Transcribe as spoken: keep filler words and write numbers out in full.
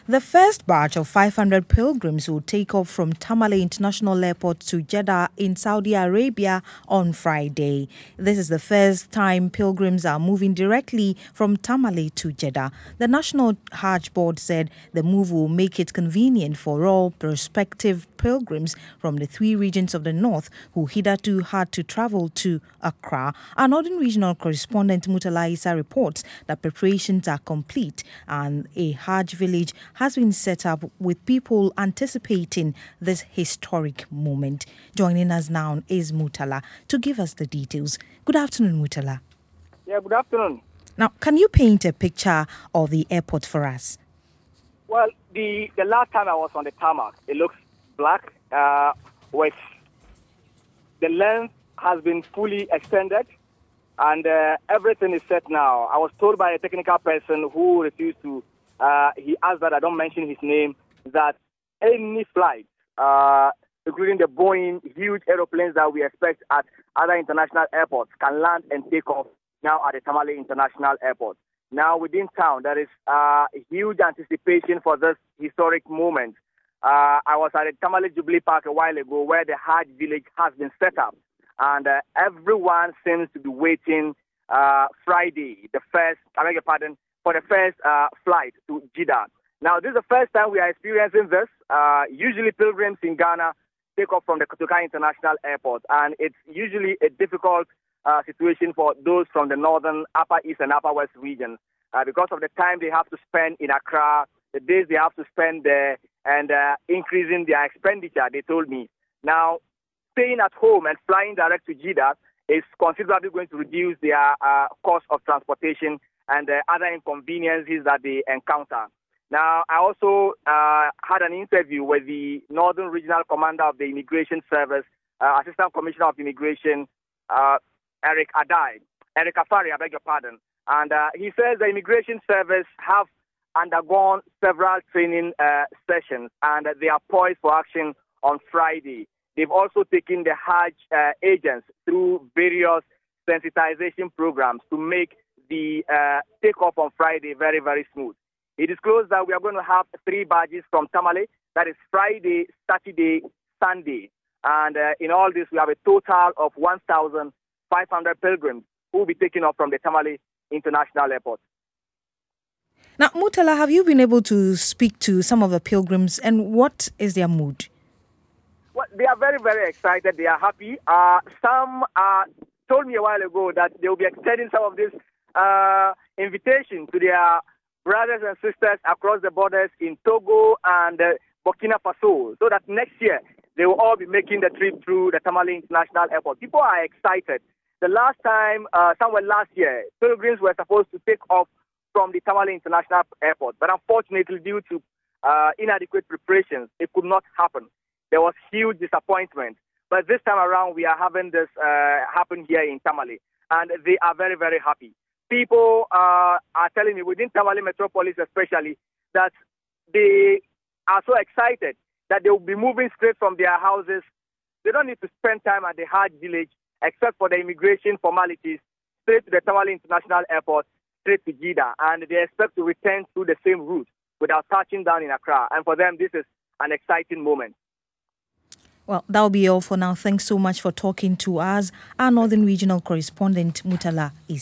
The first batch of five hundred pilgrims will take off from Tamale International Airport to Jeddah in Saudi Arabia on Friday. This is the first time pilgrims are moving directly from Tamale to Jeddah. The National Hajj Board said the move will make it convenient for all prospective pilgrims from the three regions of the north who hitherto had to travel to Accra. Our Northern Regional correspondent Mutala Issa reports that preparations are complete and a Hajj village has been set up with people anticipating this historic moment. Joining us now is Mutala to give us the details. Good afternoon, Mutala. Yeah, good afternoon. Now, can you paint a picture of the airport for us? Well, the, the last time I was on the tarmac, it looks black, uh, with the length has been fully extended, and uh, everything is set now. I was told by a technical person who refused to, uh, he asked that I don't mention his name, that any flight, uh, including the Boeing huge aeroplanes that we expect at other international airports, can land and take off now at the Tamale International Airport. Now, within town, there is uh, huge anticipation for this historic moment. Uh, I was at the Tamale Jubilee Park a while ago where the Hajj village has been set up. And uh, everyone seems to be waiting uh, Friday, the first, I beg your pardon, for the first uh, flight to Jeddah. Now, this is the first time we are experiencing this. Uh, usually pilgrims in Ghana take off from the Kotoka International Airport, and it's usually a difficult uh, situation for those from the northern, upper east and upper west regions uh, because of the time they have to spend in Accra, the days they have to spend there, and uh, increasing their expenditure, they told me. Now, staying at home and flying direct to Jeddah is considerably going to reduce their uh, cost of transportation and uh, other inconveniences that they encounter. Now, I also uh, had an interview with the Northern Regional Commander of the Immigration Service, uh, Assistant Commissioner of Immigration, uh, Eric Adai, Eric Afari, I beg your pardon. And uh, he says the Immigration Service have undergone several training uh, sessions, and they are poised for action on Friday. They've also taken the Hajj uh, agents through various sensitization programs to make the uh, takeoff on Friday very, very smooth. He disclosed that we are going to have three badges from Tamale. That is Friday, Saturday, Sunday. And uh, in all this, we have a total of one thousand five hundred pilgrims who will be taken off from the Tamale International Airport. Now, Mutala, have you been able to speak to some of the pilgrims, and what is their mood? Well, they are very, very excited. They are happy. Uh, some uh, told me a while ago that they will be extending some of this uh, invitation to their brothers and sisters across the borders in Togo and uh, Burkina Faso, so that next year they will all be making the trip through the Tamale International Airport. People are excited. The last time, uh, somewhere last year, pilgrims were supposed to take off from the Tamale International Airport, but unfortunately, due to uh, inadequate preparations, it could not happen. There was huge disappointment. But this time around, we are having this uh, happen here in Tamale, and they are very, very happy. People uh, are telling me, within Tamale Metropolis especially, that they are so excited that they will be moving straight from their houses. They don't need to spend time at the Hajj village, except for the immigration formalities, straight to the Tamale International Airport, straight to Jeddah, and they expect to return through the same route without touching down in Accra. And for them, this is an exciting moment. Well, that will be all for now. Thanks so much for talking to us. Our Northern Regional correspondent, Mutala, is